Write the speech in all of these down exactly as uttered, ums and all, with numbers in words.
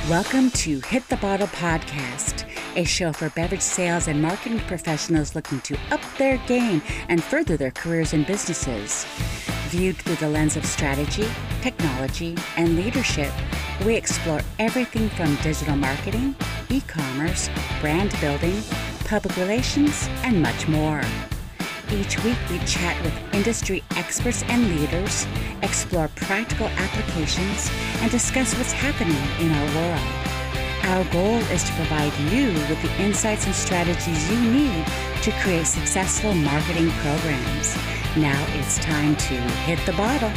Welcome to Hit the Bottle Podcast, a show for beverage sales and marketing professionals looking to up their game and further their careers and businesses. Viewed through the lens of strategy, technology, and leadership, we explore everything from digital marketing, e-commerce, brand building, public relations, and much more. Each week, we chat with industry experts and leaders, explore practical applications, and discuss what's happening in our world. Our goal is to provide you with the insights and strategies you need to create successful marketing programs. Now it's time to hit the bottle.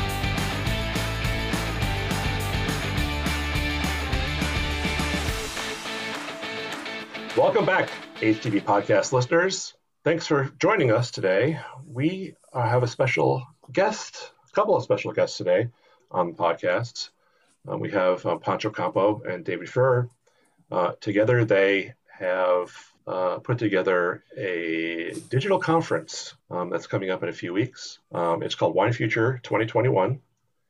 Welcome back, H T B Podcast listeners. Thanks for joining us today. We uh, have a special guest, a couple of special guests today on the podcast. Uh, we have um, Pancho Campo and David Furrer. Uh, together, they have uh, put together a digital conference um, that's coming up in a few weeks. Um, it's called Wine Future twenty twenty-one,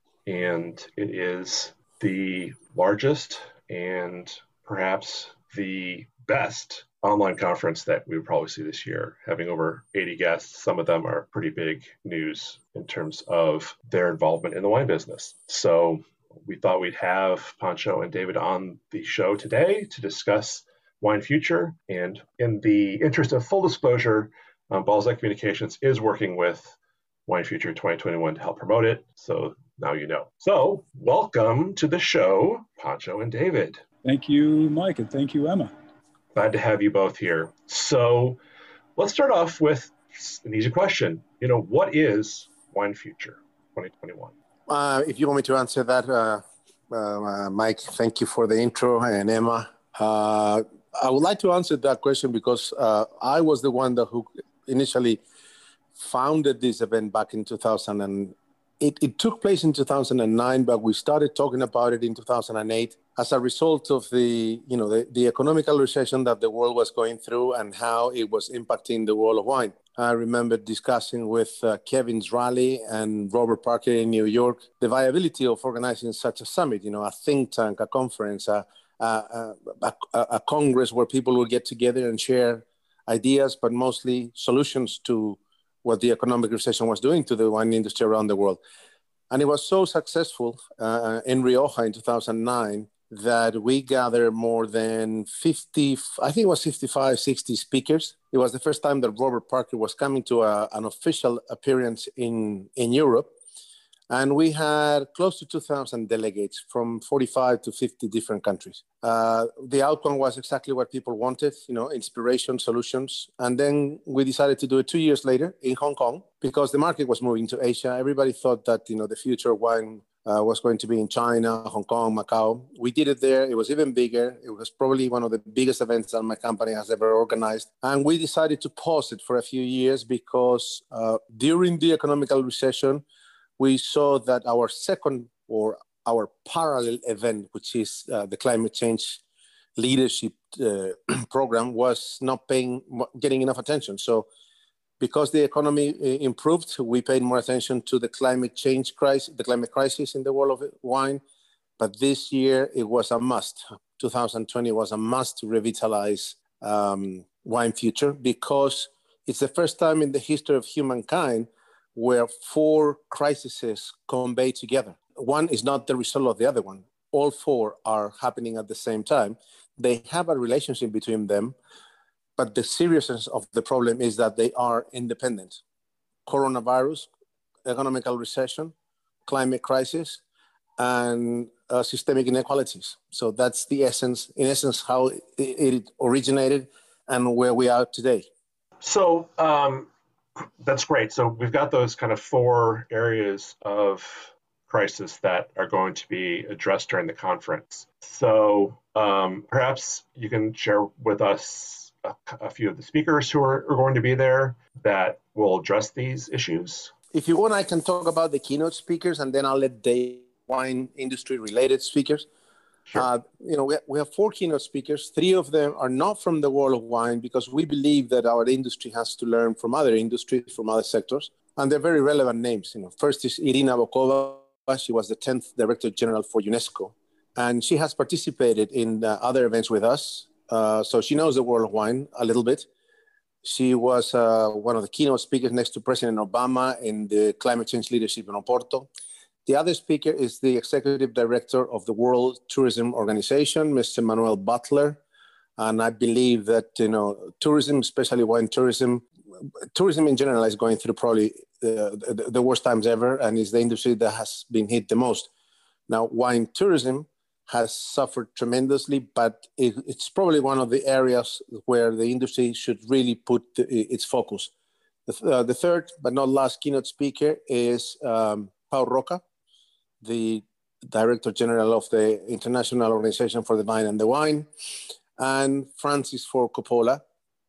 and it is the largest and perhaps the best online conference that we would probably see this year, having over eighty guests. Some of them are pretty big news in terms of their involvement in the wine business. So we thought we'd have Pancho and David on the show today to discuss Wine Future. And in the interest of full disclosure, um, Balzac Communications is working with Wine Future twenty twenty-one to help promote it. So now you know. So welcome to the show, Pancho and David. Thank you, Mike, and thank you, Emma. Glad to have you both here. So let's start off with an easy question. You know, what is Wine Future twenty twenty-one? Uh, if you want me to answer that, uh, uh, Mike, thank you for the intro, and Emma. Uh, I would like to answer that question because uh, I was the one that who initially founded this event back in two thousand. And it, it took place in two thousand nine, but we started talking about it in two thousand eight as a result of the, you know, the, the economical recession that the world was going through and how it was impacting the world of wine. I remember discussing with uh, Kevin Zraly and Robert Parker in New York the viability of organizing such a summit, you know, a think tank, a conference, a, a, a, a, a congress where people will get together and share ideas, but mostly solutions to what the economic recession was doing to the wine industry around the world. And it was so successful uh, in Rioja in two thousand nine that we gathered more than fifty, I think it was fifty-five, sixty speakers. It was the first time that Robert Parker was coming to a, an official appearance in, in Europe. And we had close to two thousand delegates from forty-five to fifty different countries. Uh, the outcome was exactly what people wanted, you know, inspiration, solutions. And then we decided to do it two years later in Hong Kong because the market was moving to Asia. Everybody thought that, you know, the future of wine Uh, was going to be in China, Hong Kong, Macau. We did it there. It was even bigger. It was probably one of the biggest events that my company has ever organized. And we decided to pause it for a few years because uh, during the economical recession, we saw that our second or our parallel event, which is uh, the climate change leadership uh, program, was not paying, getting enough attention. So because the economy improved, we paid more attention to the climate change crisis, the climate crisis in the world of wine. But this year, it was a must. two thousand twenty was a must to revitalize um, Wine Future because it's the first time in the history of humankind where four crises convey together. One is not the result of the other one. All four are happening at the same time. They have a relationship between them. But the seriousness of the problem is that they are independent. Coronavirus, economical recession, climate crisis, and uh, systemic inequalities. So that's the essence, in essence, how it, it originated and where we are today. So um, that's great. So we've got those kind of four areas of crisis that are going to be addressed during the conference. So um, perhaps you can share with us A, a few of the speakers who are, are going to be there that will address these issues. If you want, I can talk about the keynote speakers, and then I'll let the wine industry related speakers. Sure. Uh, you know, we, we have four keynote speakers. Three of them are not from the world of wine because we believe that our industry has to learn from other industries, from other sectors. And they're very relevant names. You know, first is Irina Bokova. She was the tenth Director General for UNESCO. and she has participated in uh, other events with us. Uh, so she knows the world of wine a little bit. She was uh, one of the keynote speakers next to President Obama in the Climate Change Leadership in Oporto. The other speaker is the Executive Director of the World Tourism Organization, Mister Manuel Butler. And I believe that, you know, tourism, especially wine tourism, tourism in general is going through probably uh, the, the worst times ever, and is the industry that has been hit the most. Now, wine tourism has suffered tremendously, but it, it's probably one of the areas where the industry should really put the, its focus. The, uh, the third, but not last, keynote speaker is um, Pau Roca, the Director General of the International Organization for the Vine and the Wine, and Francis Ford Coppola,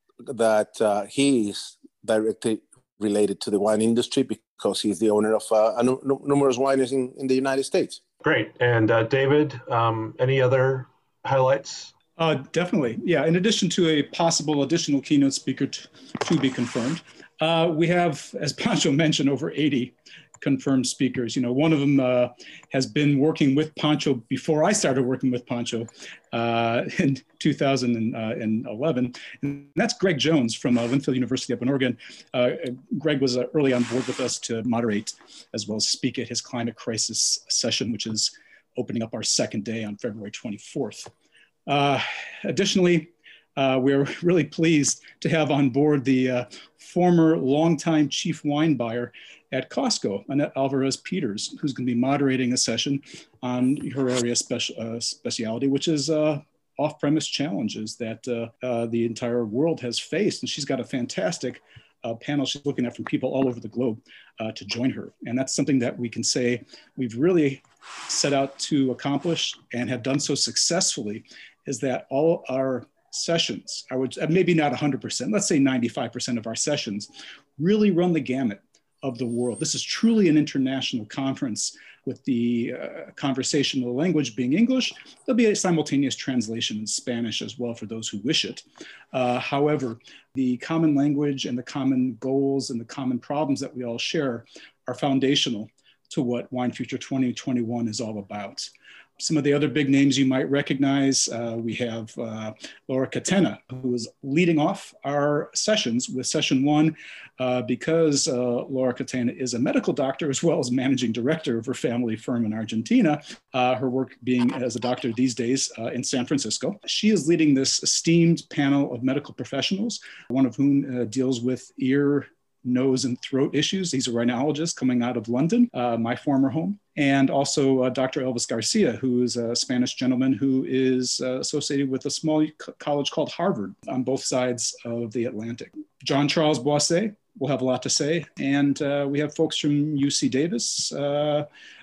that uh, he is directly related to the wine industry because he's the owner of uh, a n- numerous wineries in, in the United States. Great. And uh, David, um, any other highlights? Uh, definitely. Yeah. In addition to a possible additional keynote speaker to, to be confirmed, uh, we have, as Pancho mentioned, over eighty confirmed speakers. You know, one of them uh, has been working with Pancho before I started working with Pancho uh, in two thousand eleven. And that's Greg Jones from uh, Linfield University up in Oregon. Uh, Greg was uh, early on board with us to moderate as well as speak at his climate crisis session, which is opening up our second day on February twenty-fourth. Uh, additionally, Uh, we're really pleased to have on board the uh, former longtime chief wine buyer at Costco, Annette Alvarez-Peters, who's going to be moderating a session on her area speci uh, specialty, which is uh, off-premise challenges that uh, uh, the entire world has faced. And she's got a fantastic uh, panel she's looking at from people all over the globe uh, to join her. And that's something that we can say we've really set out to accomplish and have done so successfully, is that all our sessions, I would maybe not one hundred percent, let's say ninety-five percent of our sessions really run the gamut of the world. This is truly an international conference with the uh, conversational language being English. There'll be a simultaneous translation in Spanish as well for those who wish it. Uh, however, the common language and the common goals and the common problems that we all share are foundational to what Wine Future twenty twenty-one is all about. Some of the other big names you might recognize, uh, we have uh, Laura Catena, who is leading off our sessions with session one, uh, because uh, Laura Catena is a medical doctor as well as managing director of her family firm in Argentina, uh, her work being as a doctor these days uh, in San Francisco. She is leading this esteemed panel of medical professionals, one of whom uh, deals with ear, nose and throat issues. He's a rhinologist coming out of London, uh, my former home. And also uh, Doctor Elvis Garcia, who is a Spanish gentleman who is uh, associated with a small co college called Harvard on both sides of the Atlantic. John Charles Boisset will have a lot to say. And uh, we have folks from U C Davis, uh,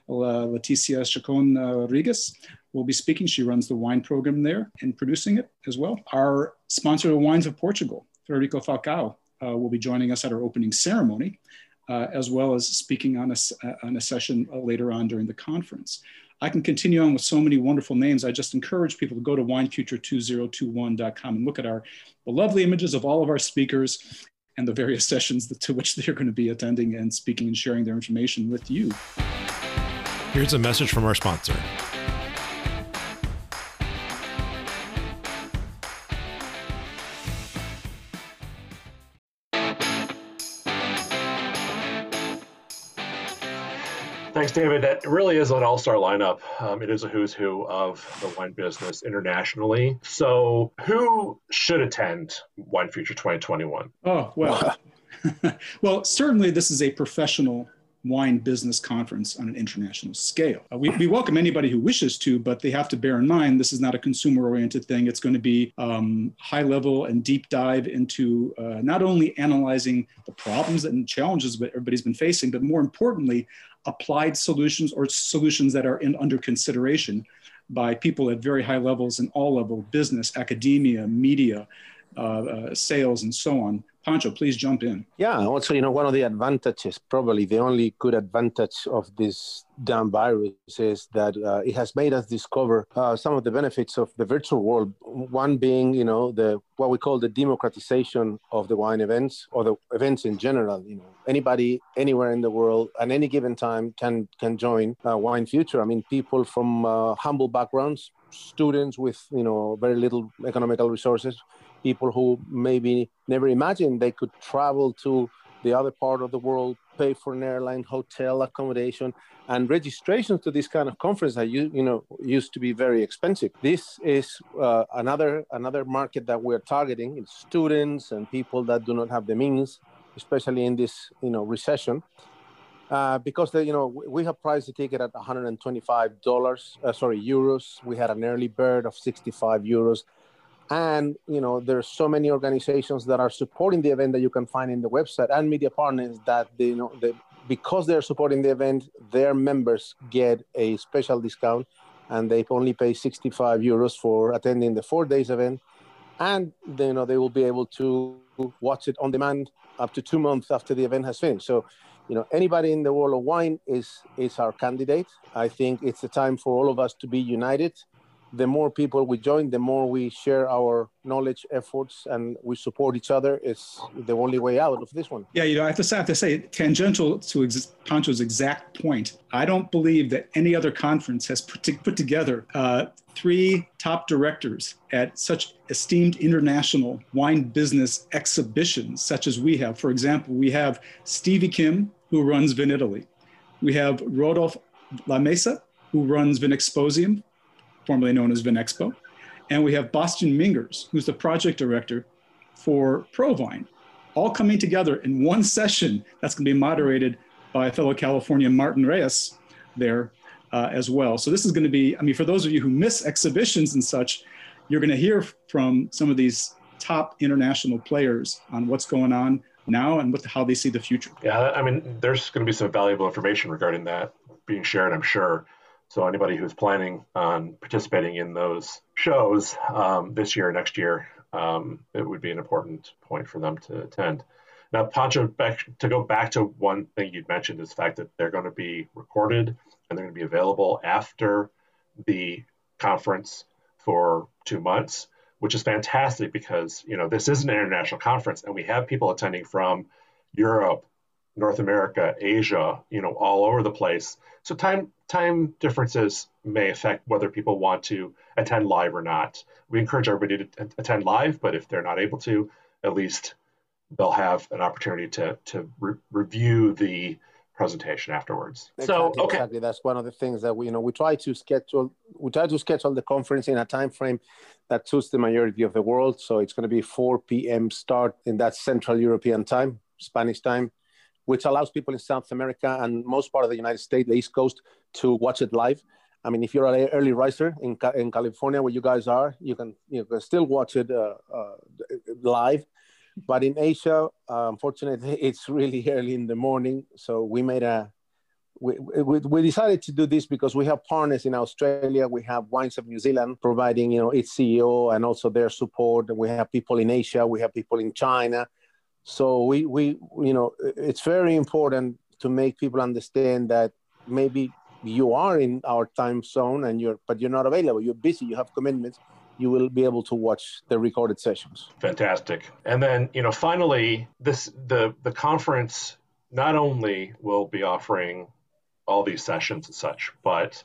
Leticia Chacon uh, Rodriguez will be speaking. She runs the wine program there and producing it as well. Our sponsor of Wines of Portugal, Federico Falcao, Uh, will be joining us at our opening ceremony, uh, as well as speaking on a, uh, on a session uh, later on during the conference. I can continue on with so many wonderful names. I just encourage people to go to wine future two thousand twenty-one dot com and look at our the lovely images of all of our speakers and the various sessions that, to which they're going to be attending and speaking and sharing their information with you. Here's a message from our sponsor. Thanks, David. That really is an all-star lineup. Um, it is a who's who of the wine business internationally. So who should attend Wine Future twenty twenty-one? Oh, well, well, certainly this is a professional wine business conference on an international scale. Uh, we, we welcome anybody who wishes to, but they have to bear in mind, this is not a consumer-oriented thing. It's going to be um, high level and deep dive into uh, not only analyzing the problems and challenges that everybody's been facing, but more importantly, applied solutions or solutions that are in under consideration by people at very high levels in all levels, business, academia, media, uh, uh, sales, and so on, Pancho, please jump in. Yeah, also, you know, one of the advantages, probably the only good advantage of this damn virus is that uh, it has made us discover uh, some of the benefits of the virtual world. One being, you know, the what we call the democratization of the wine events or the events in general. You know, anybody, anywhere in the world, at any given time can can join uh, Wine Future. I mean, people from uh, humble backgrounds, students with, you know, very little economical resources, people who maybe never imagined they could travel to the other part of the world, pay for an airline, hotel accommodation, and registration to this kind of conference that you you know used to be very expensive. This is uh, another another market that we're targeting: it's students and people that do not have the means, especially in this you know recession. Uh, because they, you know, we have priced the ticket at one hundred twenty-five dollars, uh, sorry, euros. We had an early bird of sixty-five euros. And, you know, there's so many organizations that are supporting the event that you can find in the website and media partners that, they, you know, they, because they're supporting the event, their members get a special discount and they only pay sixty-five euros for attending the four days event. And, they, you know, they will be able to watch it on demand up to two months after the event has finished. So, you know, anybody in the world of wine is, is our candidate. I think it's the time for all of us to be united. The more people we join, the more we share our knowledge, efforts, and we support each other. It's the only way out of this one. Yeah, you know, I have to say, I have to say tangential to ex- Pancho's exact point, I don't believe that any other conference has put, to, put together uh, three top directors at such esteemed international wine business exhibitions such as we have. For example, we have Stevie Kim, who runs Vinitaly. We have Rodolphe Lamesa, who runs Vinexposium, formerly known as Vinexpo. And we have Bastian Mingers, who's the project director for Provine, all coming together in one session that's going to be moderated by fellow Californian Martin Reyes there uh, as well. So this is going to be, I mean, for those of you who miss exhibitions and such, you're going to hear from some of these top international players on what's going on now and what, how they see the future. Yeah, I mean, there's going to be some valuable information regarding that being shared, I'm sure. So anybody who's planning on participating in those shows um, this year or next year, um, it would be an important point for them to attend. Now, Pancho, back, to go back to one thing you'd mentioned is the fact that they're going to be recorded and they're going to be available after the conference for two months, which is fantastic because, you know, this is an international conference and we have people attending from Europe, North America, Asia, you know, all over the place. So time time differences may affect whether people want to attend live or not. We encourage everybody to attend live, but if they're not able to, at least they'll have an opportunity to to re- review the presentation afterwards. Exactly, so okay, exactly. That's one of the things that we, you know, we try to schedule. We try to schedule the conference in a time frame that suits the majority of the world. So it's going to be four p.m. start in that Central European time, Spanish time, which allows people in South America and most part of the United States, the East Coast, to watch it live. I mean, if you're an early riser in in California, where you guys are, you can you can still watch it uh, uh, live. But in Asia, uh, unfortunately, it's really early in the morning. So we made a we, we we decided to do this because we have partners in Australia. We have Wines of New Zealand providing you know its C E O and also their support. We have people in Asia. We have people in China. So we, we, you know, it's very important to make people understand that maybe you are in our time zone and you're, but you're not available. You're busy. You have commitments. You will be able to watch the recorded sessions. Fantastic. And then, you know, finally, this the the conference not only will be offering all these sessions and such, but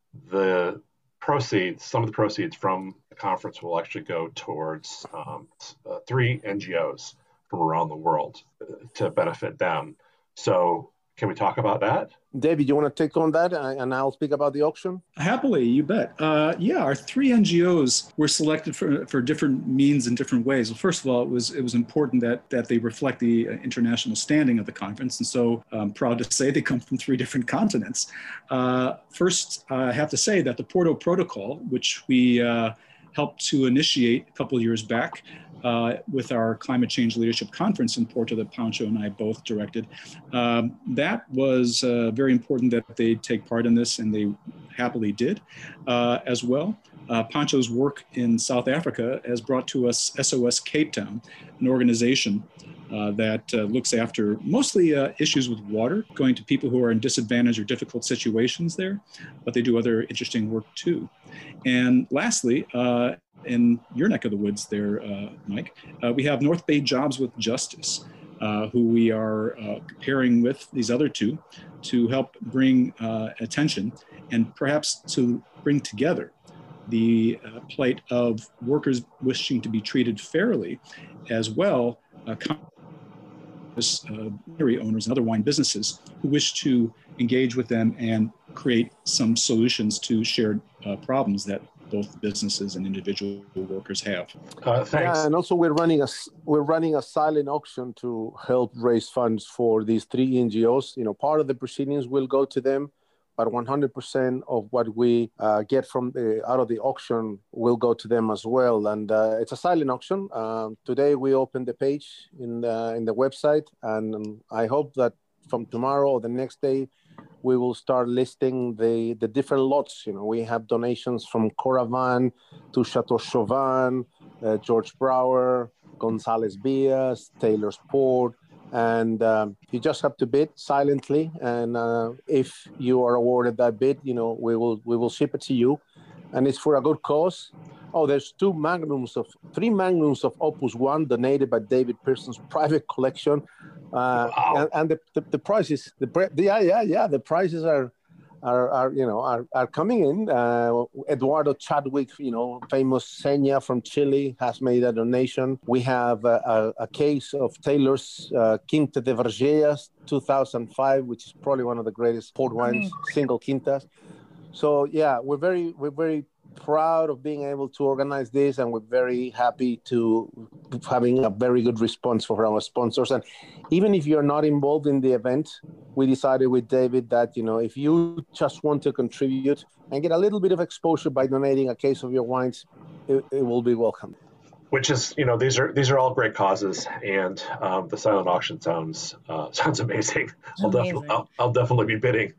the proceeds, some of the proceeds from the conference will actually go towards um, uh, three N G Os from around the world to benefit them. So can we talk about that? David, you want to take on that and I'll speak about the auction? Happily, you bet. Uh, yeah, our three N G Os were selected for, for different means in different ways. Well, first of all, it was it was important that that they reflect the international standing of the conference. And so I'm proud to say they come from three different continents. Uh, first, I have to say that the Porto Protocol, which we uh, helped to initiate a couple of years back, Uh, with our Climate Change Leadership Conference in Porto that Pancho and I both directed. Um, that was uh, very important that they take part in this, and they happily did uh, as well. Uh, Pancho's work in South Africa has brought to us S O S Cape Town, an organization uh, that uh, looks after mostly uh, issues with water, going to people who are in disadvantaged or difficult situations there, but they do other interesting work too. And lastly, uh, in your neck of the woods there, uh, Mike, uh, we have North Bay Jobs with Justice, uh, who we are uh, pairing with these other two to help bring uh, attention and perhaps to bring together the uh, plight of workers wishing to be treated fairly, as well uh, uh, brewery owners and other wine businesses who wish to engage with them and create some solutions to shared uh, problems that both businesses and individual workers have. Uh, thanks. Yeah, and also we're running a we're running a silent auction to help raise funds for these three N G Os. You know, part of the proceedings will go to them, but one hundred percent of what we uh, get from the out of the auction will go to them as well. And uh, it's a silent auction. Um, today we opened the page in the in the website, and um, I hope that from tomorrow or the next day, we will start listing the, the different lots. You know, we have donations from Coravin to Chateau Chauvin, uh, George Brouwer, Gonzalez Bias, Taylor's Port, and um, you just have to bid silently. And uh, if you are awarded that bid, you know, we will we will ship it to you, and it's for a good cause. Oh, there's two magnums of three magnums of Opus One donated by David Pearson's private collection. Uh, wow. and, and the, the, the prices, the yeah, yeah, yeah, the prices are, are, are you know, are, are coming in. Uh, Eduardo Chadwick, you know, famous Senya from Chile, has made a donation. We have a, a, a case of Taylor's uh, Quinta de Vergellas, two thousand five, which is probably one of the greatest port wines, mm. single quintas. So yeah, we're very, we're very proud of being able to organize this, and we're very happy to having a very good response for our sponsors. And even if you're not involved in the event, we decided with David that, you know, if you just want to contribute and get a little bit of exposure by donating a case of your wines, it, it will be welcome. Which is, you know, these are these are all great causes, and um, the silent auction sounds uh, sounds amazing. I'll amazing. definitely I'll, I'll definitely be bidding.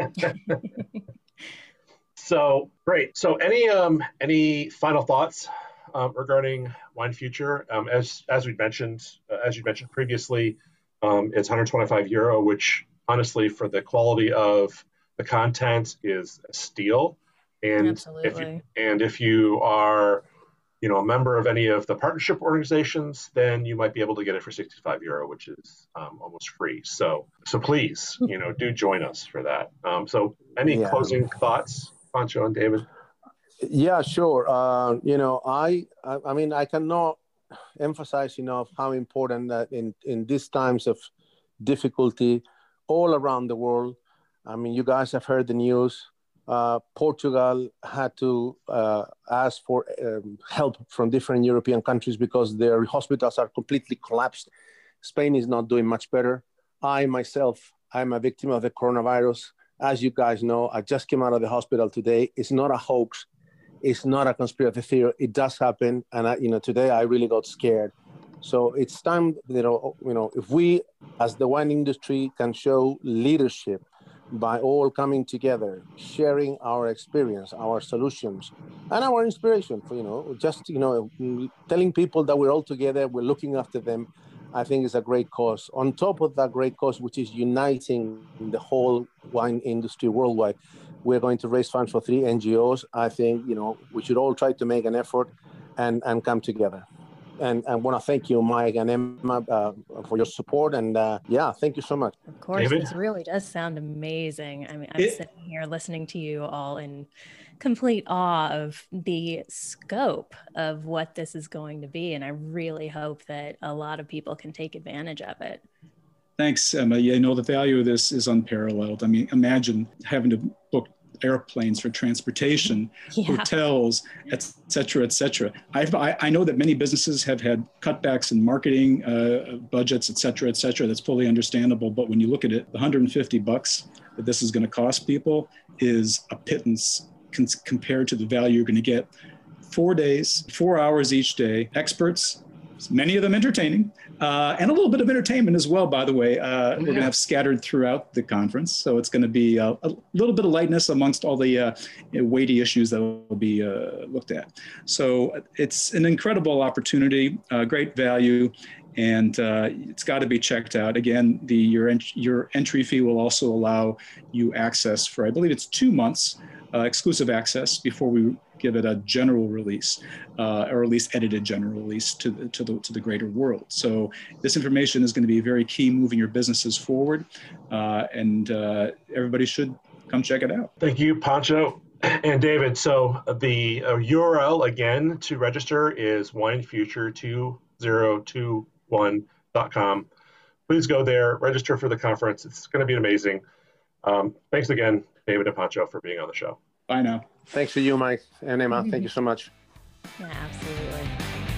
So great. So any um, any final thoughts um, regarding Wine Future? Um, as as we mentioned, uh, as you mentioned previously, um, it's one hundred twenty-five euro, which honestly, for the quality of the content, is a steal. And Absolutely. if you, and if you are, you know, a member of any of the partnership organizations, then you might be able to get it for sixty-five euro, which is um, almost free. So so please, you know, do join us for that. Um, so any yeah. closing thoughts, Pancho and David? Yeah, sure. Uh, you know, I, I, I mean, I cannot emphasize enough how important that in, in these times of difficulty all around the world. I mean, you guys have heard the news. Uh, Portugal had to uh, ask for um, help from different European countries because their hospitals are completely collapsed. Spain is not doing much better. I myself, I'm a victim of the coronavirus. As you guys know, I just came out of the hospital today. It's not a hoax. It's not a conspiracy theory. It does happen. And I, you know, today I really got scared. So it's time, you know, you know, if we as the wine industry can show leadership by all coming together, sharing our experience, our solutions, and our inspiration for, you know, just, you know, telling people that we're all together, we're looking after them, I think is a great cause. On top of that great cause, which is uniting the whole wine industry worldwide, we're going to raise funds for three N G Os. I think, you know, we should all try to make an effort and, and come together. And I want to thank you, Mike and Emma, uh, for your support. And uh, yeah, thank you so much. Of course, David? This really does sound amazing. I mean, I'm It- sitting here listening to you all in complete awe of the scope of what this is going to be. And I really hope that a lot of people can take advantage of it. Thanks, Emma. Yeah, you know, the value of this is unparalleled. I mean, imagine having to book airplanes for transportation, Yeah. hotels, et cetera, et cetera. I've, I, I know that many businesses have had cutbacks in marketing uh, budgets, et cetera, et cetera. That's fully understandable. But when you look at it, the one hundred fifty bucks that this is going to cost people is a pittance con- compared to the value you're going to get. Four days, four hours each day, experts, many of them entertaining, uh, and a little bit of entertainment as well, by the way. Uh, we're going to have scattered throughout the conference. So it's going to be a, a little bit of lightness amongst all the uh, weighty issues that will be uh, looked at. So it's an incredible opportunity, uh, great value. and uh, it's got to be checked out. Again, the your, ent- your entry fee will also allow you access for, I believe it's two months, uh, exclusive access before we give it a general release, uh, or at least edited general release to the, to the to the greater world. So this information is going to be very key moving your businesses forward, uh, and uh, everybody should come check it out. Thank you, Pancho and David. So the uh, U R L again to register is wine future two thousand twenty-one dot com. Please go there, register for the conference. It's going to be amazing. Um, thanks again, David and Pancho, for being on the show. Bye now. Thanks to you, Mike and Emma. Thank you so much. Yeah, absolutely.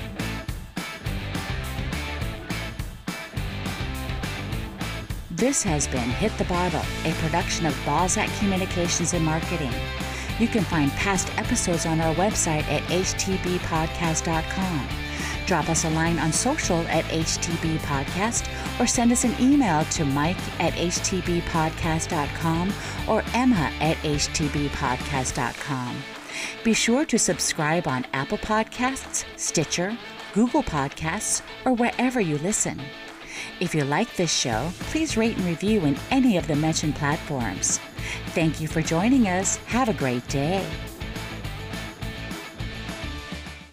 This has been Hit the Bottle, a production of Balzac Communications and Marketing. You can find past episodes on our website at h t b podcast dot com. Drop us a line on social at H T B Podcast, or send us an email to Mike at h t b podcast dot com or Emma at h t b podcast dot com. Be sure to subscribe on Apple Podcasts, Stitcher, Google Podcasts, or wherever you listen. If you like this show, please rate and review in any of the mentioned platforms. Thank you for joining us. Have a great day.